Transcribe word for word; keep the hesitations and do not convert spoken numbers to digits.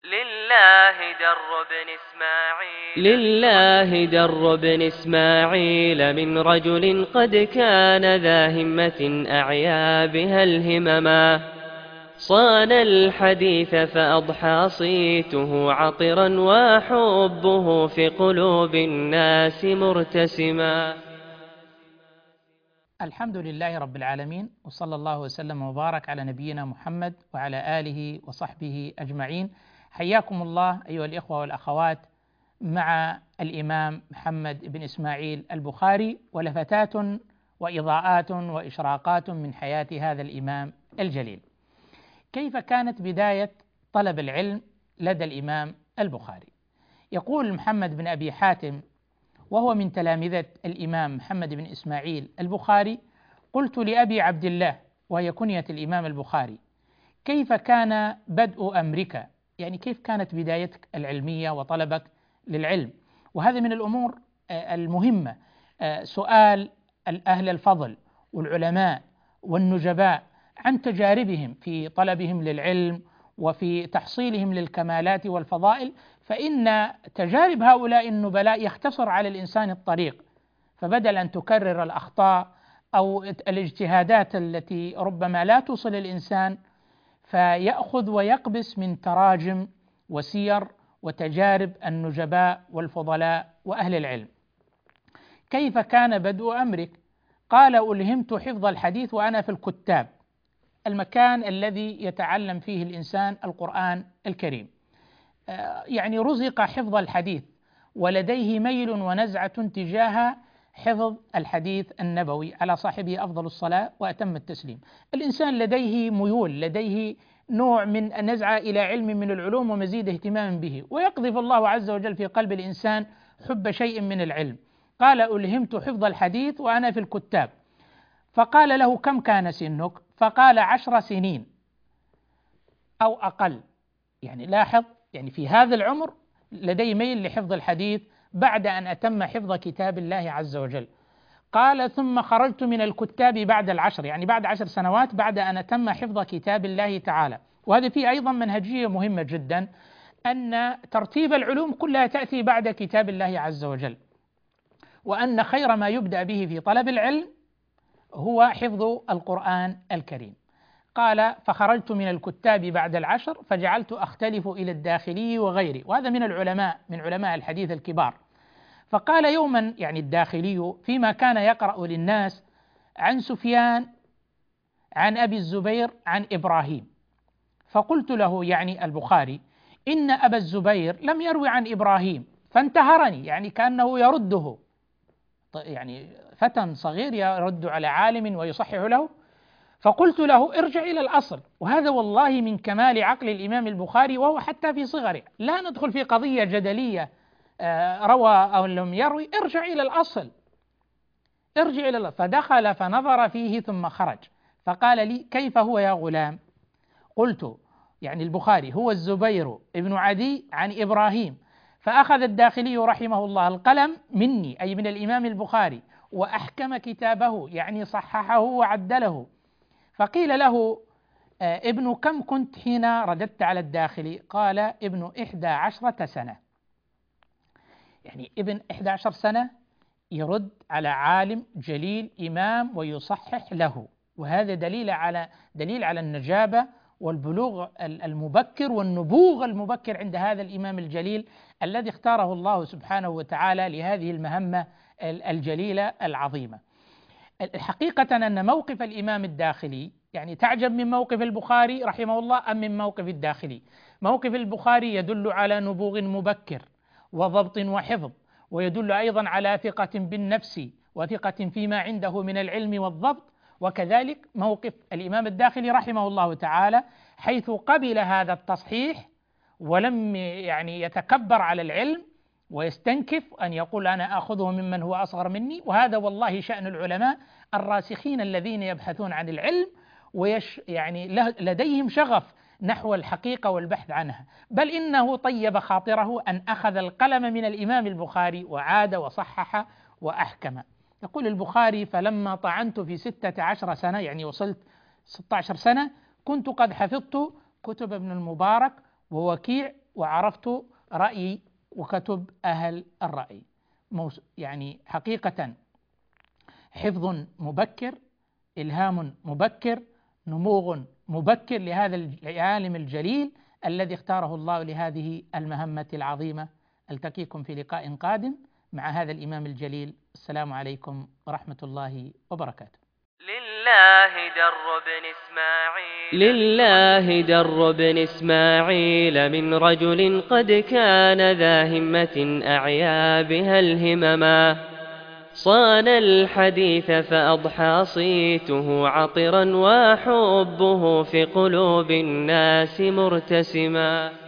لله در بن إسماعيل لله در بن إسماعيل من رجل قد كان ذا همة أعيا بها الهمما صان الحديث فأضحى صيته عطرا وحبه في قلوب الناس مرتسما. الحمد لله رب العالمين، وصلى الله وسلم وبارك على نبينا محمد وعلى آله وصحبه أجمعين. حياكم الله أيها الإخوة والأخوات مع الإمام محمد بن إسماعيل البخاري، ولفتات وإضاءات وإشراقات من حياة هذا الإمام الجليل. كيف كانت بداية طلب العلم لدى الإمام البخاري؟ يقول محمد بن أبي حاتم وهو من تلامذة الإمام محمد بن إسماعيل البخاري: قلت لأبي عبد الله، وهي كنية الإمام البخاري: كيف كان بدء أمرك؟ يعني كيف كانت بدايتك العلمية وطلبك للعلم؟ وهذا من الأمور المهمة، سؤال أهل الفضل والعلماء والنجباء عن تجاربهم في طلبهم للعلم وفي تحصيلهم للكمالات والفضائل، فإن تجارب هؤلاء النبلاء يختصر على الإنسان الطريق، فبدل أن تكرر الأخطاء أو الاجتهادات التي ربما لا توصل الإنسان، فيأخذ ويقبس من تراجم وسير وتجارب النجباء والفضلاء وأهل العلم. كيف كان بدء أمرك؟ قال: ألهمت حفظ الحديث وأنا في الكتاب، المكان الذي يتعلم فيه الإنسان القرآن الكريم. يعني رزق حفظ الحديث ولديه ميل ونزعة تجاه حفظ الحديث النبوي على صاحبه أفضل الصلاة وأتم التسليم. الإنسان لديه ميول، لديه نوع من النزعة إلى علم من العلوم ومزيد اهتمام به، ويقذف الله عز وجل في قلب الإنسان حب شيء من العلم. قال: ألهمت حفظ الحديث وأنا في الكتاب. فقال له: كم كان سنك؟ فقال: عشر سنين أو أقل. يعني لاحظ، يعني في هذا العمر لدي ميل لحفظ الحديث بعد أن أتم حفظ كتاب الله عز وجل. قال: ثم خرجت من الكتاب بعد العشر، يعني بعد عشر سنوات بعد أن أتم حفظ كتاب الله تعالى. وهذا فيه أيضا منهجية مهمة جدا، أن ترتيب العلوم كلها تأتي بعد كتاب الله عز وجل، وأن خير ما يبدأ به في طلب العلم هو حفظ القرآن الكريم. قال: فخرجت من الكتاب بعد العشر فجعلت أختلف إلى الداخلي وغيره، وهذا من العلماء من علماء الحديث الكبار. فقال يوما، يعني الداخلي، فيما كان يقرأ للناس عن سفيان عن أبي الزبير عن إبراهيم، فقلت له، يعني البخاري: إن أبا الزبير لم يروي عن إبراهيم، فانتهرني، يعني كأنه يرده، يعني فتى صغير يرد على عالم ويصحح له. فقلت له: ارجع إلى الأصل. وهذا والله من كمال عقل الإمام البخاري، وهو حتى في صغره. لا ندخل في قضية جدلية روى أو لم يروي، ارجع إلى الأصل، ارجع إلى الأصل. فدخل فنظر فيه ثم خرج، فقال لي: كيف هو يا غلام؟ قلت، يعني البخاري: هو الزبير ابن عدي عن إبراهيم. فأخذ الداخلي رحمه الله القلم مني، أي من الإمام البخاري، وأحكم كتابه، يعني صححه وعدله. فقيل له: ابن كم كنت حين رددت على الداخلي؟ قال: ابن إحدى عشرة سنة. يعني ابن إحدى عشر سنة يرد على عالم جليل إمام ويصحح له، وهذا دليل على دليل على النجابة والبلوغ المبكر والنبوغ المبكر عند هذا الإمام الجليل الذي اختاره الله سبحانه وتعالى لهذه المهمة الجليلة العظيمة. الحقيقة أن موقف الإمام الداخلي، يعني تعجب من موقف البخاري رحمه الله أم من موقف الداخلي؟ موقف البخاري يدل على نبوغ مبكر وضبط وحفظ، ويدل أيضا على ثقة بالنفس وثقة فيما عنده من العلم والضبط. وكذلك موقف الإمام الداخلي رحمه الله تعالى، حيث قبل هذا التصحيح ولم يعني يتكبر على العلم ويستنكف أن يقول أنا أخذه ممن هو أصغر مني. وهذا والله شأن العلماء الراسخين الذين يبحثون عن العلم ويش يعني لديهم شغف نحو الحقيقة والبحث عنها، بل إنه طيب خاطره أن أخذ القلم من الإمام البخاري وعاد وصحح وأحكم. يقول البخاري: فلما طعنت في ستة عشر سنة، يعني وصلت ستة عشر سنة، كنت قد حفظت كتب ابن المبارك ووكيع وعرفت رأي وكتب أهل الرأي. يعني حقيقة حفظ مبكر، إلهام مبكر، نموغ مبكر لهذا العالم الجليل الذي اختاره الله لهذه المهمة العظيمة. ألتقيكم في لقاء قادم مع هذا الإمام الجليل. السلام عليكم ورحمة الله وبركاته. لله در بن إسماعيل لله در بن إسماعيل من رجل قد كان ذا همة أعيا بها الهمما، صان الحديث فأضحى صيته عطرا وحبه في قلوب الناس مرتسما.